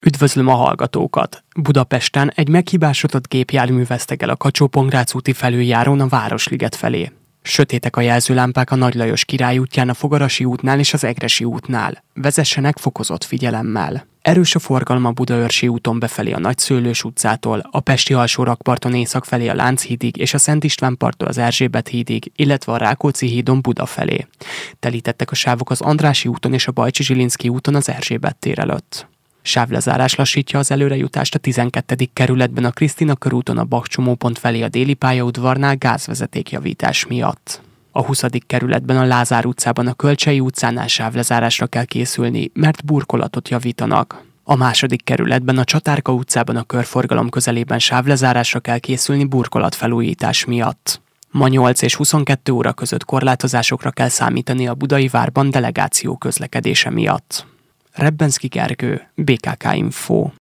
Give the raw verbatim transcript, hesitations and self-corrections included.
Üdvözlöm a hallgatókat! Budapesten egy meghibásodott gépjármű vesztegel a Kacsó-Pongrác úti felüljárón a Városliget felé. Sötétek a jelzőlámpák a Nagy Lajos Király útján, a Fogarasi útnál és az Egressy útnál. Vezessenek fokozott figyelemmel. Erős a forgalom a Budaörsi úton befelé a Nagyszőlős utcától, a Pesti alsórakparton észak felé a Lánchídig és a Szent István parttól az Erzsébet hídig, illetve a Rákóczi hídon Buda felé. Telítettek a sávok az Andrássy úton és a Bajcsy-Zsilinszky úton az Erzsébet tér előtt. Sávlezárás lassítja az előrejutást a tizenkettedik kerületben a Krisztina körúton a Bach csomópont felé a Déli pályaudvarnál gázvezetékjavítás miatt. A huszadik kerületben a Lázár utcában a Kölcsey utcánál sávlezárásra kell készülni, mert burkolatot javítanak. A második kerületben a Csatárka utcában a körforgalom közelében sávlezárásra kell készülni burkolatfelújítás miatt. Ma nyolc és huszonkettő óra között korlátozásokra kell számítani a Budai Várban delegáció közlekedése miatt. Rebbenszky Gergő, bé ká ká Info.